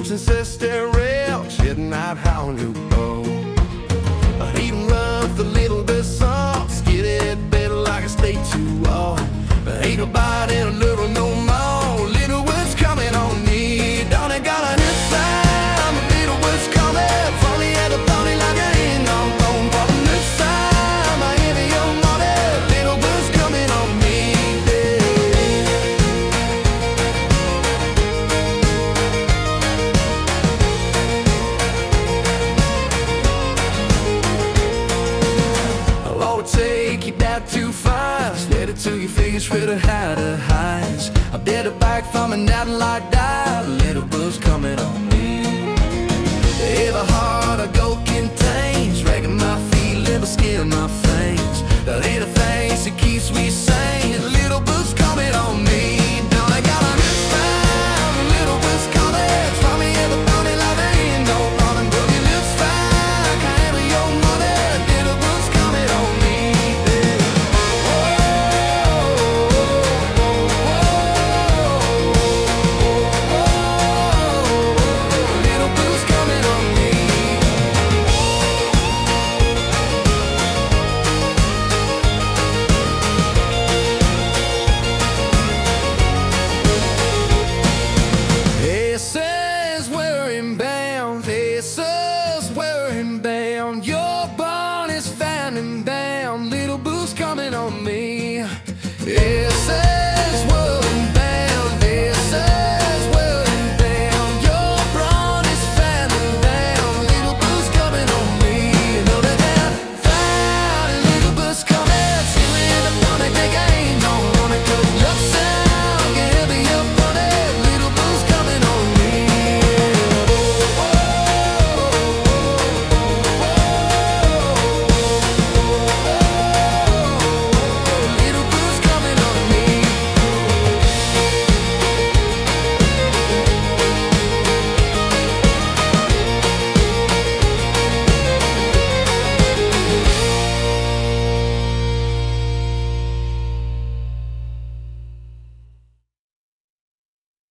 Boots and sister rails, heading out how new bow. Eating rough, a little bit soft, get it better like a state too old. Ain't nobody a little no more. Little what's coming on me. Don't it got a new sound? A little what's coming. Funny at the party like I ain't no bone. For the new sound, I hear your money. Little what's coming on me. I'll always take you down too fast. Steady till your fingers fit a higher highs. I did it back from an out like that. Little buzz coming on me. Every heart I go contains, dragging my feet, little skin my face. The little things that keeps me sane. Little buzz coming on me. Don't I got a new sound? Little buzz coming from me in the body like there ain't no running. Boogie lips fine, can't handle your money. Little buzz coming on me. Says we're in bed.